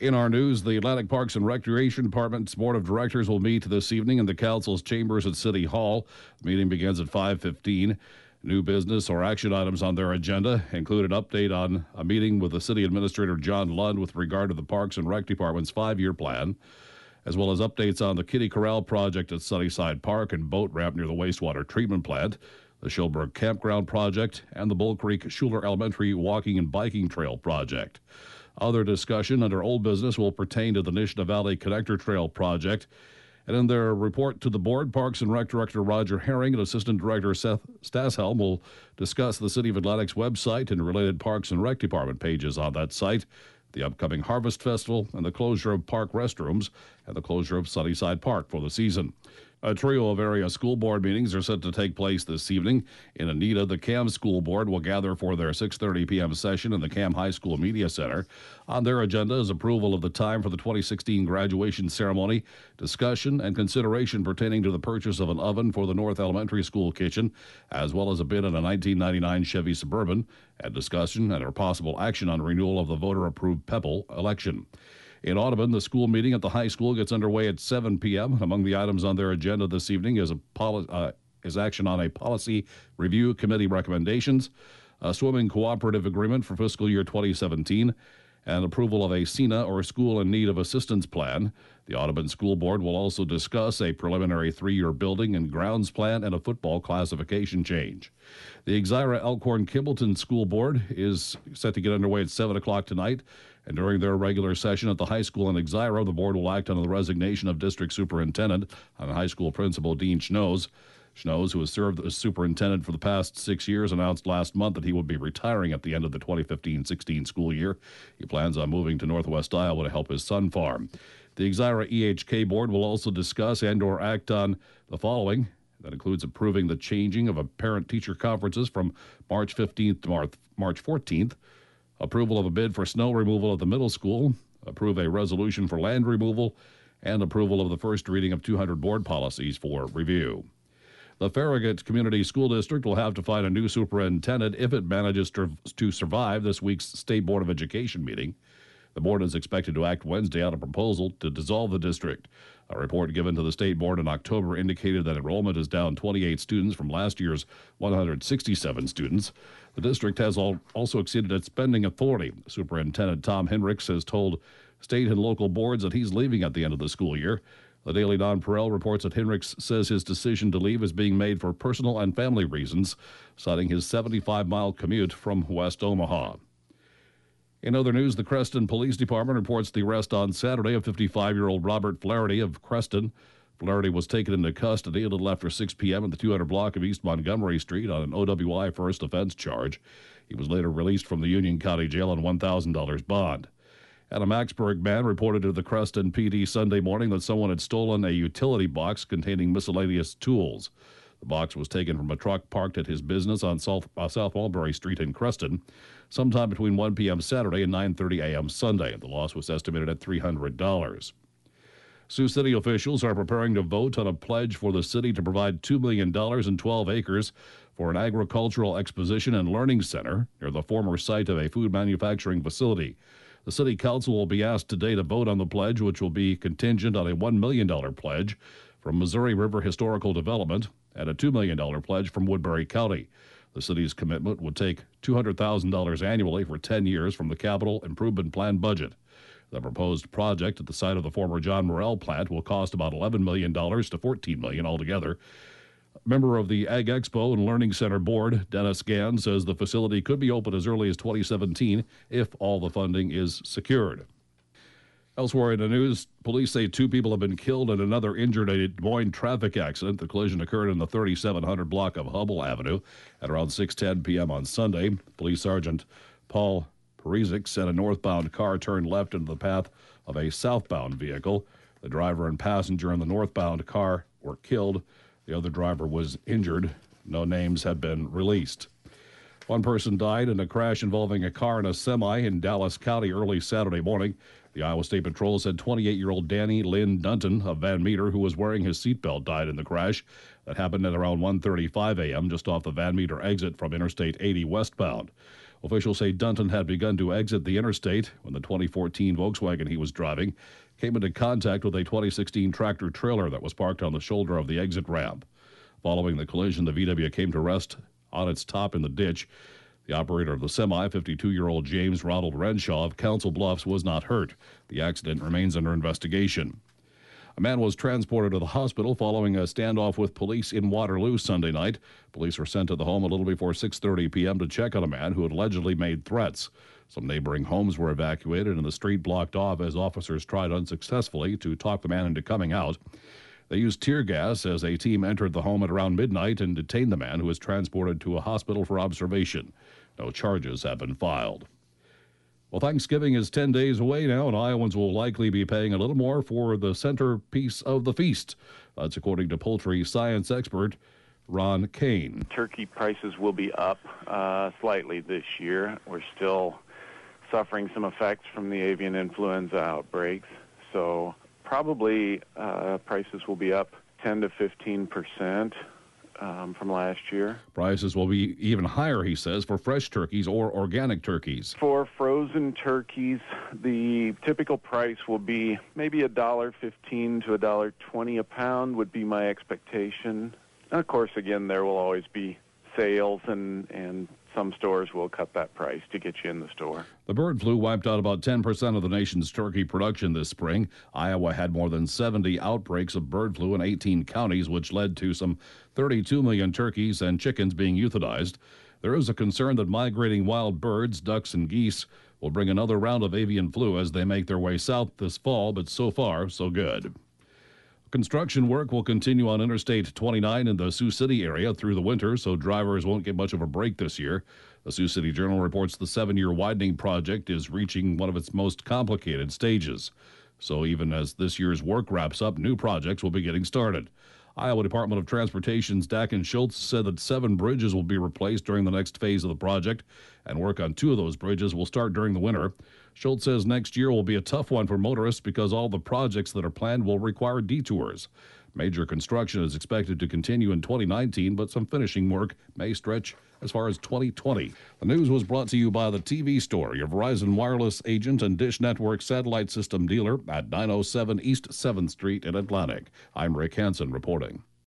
In our news, the Atlantic Parks and Recreation Department's Board of Directors will meet this evening in the Council's chambers at City Hall. The meeting begins at 5:15. New business or action items on their agenda include an update on a meeting with the City Administrator John Lund with regard to the Parks and Rec Department's 5-year plan, as well as updates on the Kitty Corral project at Sunnyside Park and boat ramp near the wastewater treatment plant, the Shilberg Campground project, and the Bull Creek Schuler Elementary walking and biking trail project. Other discussion under old business will pertain to the Nishna Valley Connector Trail project. And in their report to the board, Parks and Rec Director Roger Herring and Assistant Director Seth Stashelm will discuss the City of Atlantic's website and related Parks and Rec Department pages on that site, the upcoming Harvest Festival, and the closure of park restrooms and the closure of Sunnyside Park for the season. A trio of area school board meetings are set to take place this evening. In Anita, the CAM School Board will gather for their 6:30 p.m. session in the CAM High School Media Center. On their agenda is approval of the time for the 2016 graduation ceremony, discussion and consideration pertaining to the purchase of an oven for the North Elementary School kitchen, as well as a bid on a 1999 Chevy Suburban, and discussion and or possible action on renewal of the voter-approved Pebble election. In Audubon, the school meeting at the high school gets underway at 7 p.m. Among the items on their agenda this evening is action on a policy review committee recommendations, a swimming cooperative agreement for fiscal year 2017, and approval of a SENA or School in Need of Assistance plan. The Audubon School Board will also discuss a preliminary 3-year building and grounds plan and a football classification change. The Exira Elkhorn Kimballton School Board is set to get underway at 7 o'clock tonight, and during their regular session at the high school in Exira, the board will act on the resignation of District Superintendent and High School Principal Dean Schnoes. Schnoes, who has served as superintendent for the past 6 years, announced last month that he would be retiring at the end of the 2015-16 school year. He plans on moving to Northwest Iowa to help his son farm. The Exira EHK board will also discuss and or act on the following. That includes approving the changing of parent-teacher conferences from March 15th to March 14th, approval of a bid for snow removal at the middle school, approve a resolution for land removal, and approval of the first reading of 200 board policies for review. The Farragut Community School District will have to find a new superintendent if it manages to survive this week's State Board of Education meeting. The board is expected to act Wednesday on a proposal to dissolve the district. A report given to the State Board in October indicated that enrollment is down 28 students from last year's 167 students. The district has also exceeded its spending authority. Superintendent Tom Hendricks has told state and local boards that he's leaving at the end of the school year. The Daily Nonpareil reports that Hendricks says his decision to leave is being made for personal and family reasons, citing his 75-mile commute from West Omaha. In other news, the Creston Police Department reports the arrest on Saturday of 55-year-old Robert Flaherty of Creston. Flaherty was taken into custody a little after 6 p.m. at the 200 block of East Montgomery Street on an OWI first offense charge. He was later released from the Union County Jail on $1,000 bond. And a Macksburg man reported to the Creston PD Sunday morning that someone had stolen a utility box containing miscellaneous tools. The box was taken from a truck parked at his business on South Mulberry Street in Creston sometime between 1 p.m. Saturday and 9:30 a.m. Sunday. The loss was estimated at $300. Sioux City officials are preparing to vote on a pledge for the city to provide $2 million and 12 acres for an agricultural exposition and learning center near the former site of a food manufacturing facility. The City Council will be asked today to vote on the pledge, which will be contingent on a $1 million pledge from Missouri River Historical Development and a $2 million pledge from Woodbury County. The city's commitment would take $200,000 annually for 10 years from the Capital Improvement Plan budget. The proposed project at the site of the former John Morrell plant will cost about $11 million to $14 million altogether. Member of the Ag Expo and Learning Center Board, Dennis Gann, says the facility could be open as early as 2017 if all the funding is secured. Elsewhere in the news, police say 2 people have been killed and another injured in a Des Moines traffic accident. The collision occurred in the 3700 block of Hubble Avenue at around 6:10 p.m. on Sunday. Police Sergeant Paul Perizik said a northbound car turned left into the path of a southbound vehicle. The driver and passenger in the northbound car were killed. The other driver was injured. No names have been released. One person died in a crash involving a car and a semi in Dallas County early Saturday morning. The Iowa State Patrol said 28-year-old Danny Lynn Dunton of Van Meter, who was wearing his seatbelt, died in the crash. That happened at around 1:35 a.m. just off the Van Meter exit from Interstate 80 westbound. Officials say Dunton had begun to exit the interstate when the 2014 Volkswagen he was driving came into contact with a 2016 tractor trailer that was parked on the shoulder of the exit ramp. Following the collision, the VW came to rest on its top in the ditch. The operator of the semi, 52-year-old James Ronald Renshaw of Council Bluffs, was not hurt. The accident remains under investigation. A man was transported to the hospital following a standoff with police in Waterloo Sunday night. Police were sent to the home a little before 6:30 p.m. to check on a man who had allegedly made threats. Some neighboring homes were evacuated and the street blocked off as officers tried unsuccessfully to talk the man into coming out. They used tear gas as a team entered the home at around midnight and detained the man, who was transported to a hospital for observation. No charges have been filed. Well, Thanksgiving is 10 days away now, and Iowans will likely be paying a little more for the centerpiece of the feast. That's according to poultry science expert Ron Kane. Turkey prices will be up slightly this year. We're still suffering some effects from the avian influenza outbreaks, so probably prices will be up 10 to 15%. From last year. Prices will be even higher, he says, for fresh turkeys or organic turkeys. For frozen turkeys, the typical price will be maybe $1.15 to $1.20 a pound would be my expectation. And of course, again, there will always be sales, and some stores will cut that price to get you in the store. The bird flu wiped out about 10% of the nation's turkey production this spring. Iowa had more than 70 outbreaks of bird flu in 18 counties, which led to some 32 million turkeys and chickens being euthanized. There is a concern that migrating wild birds, ducks, and geese will bring another round of avian flu as they make their way south this fall, but so far, so good. Construction work will continue on Interstate 29 in the Sioux City area through the winter, so drivers won't get much of a break this year. The Sioux City Journal reports the 7-year widening project is reaching one of its most complicated stages. So even as this year's work wraps up, new projects will be getting started. Iowa Department of Transportation's Dakin Schultz said that 7 bridges will be replaced during the next phase of the project, and work on 2 of those bridges will start during the winter. Schultz says next year will be a tough one for motorists because all the projects that are planned will require detours. Major construction is expected to continue in 2019, but some finishing work may stretch as far as 2020. The news was brought to you by the TV Store, your Verizon Wireless agent and Dish Network satellite system dealer at 907 East 7th Street in Atlantic. I'm Rick Hansen reporting.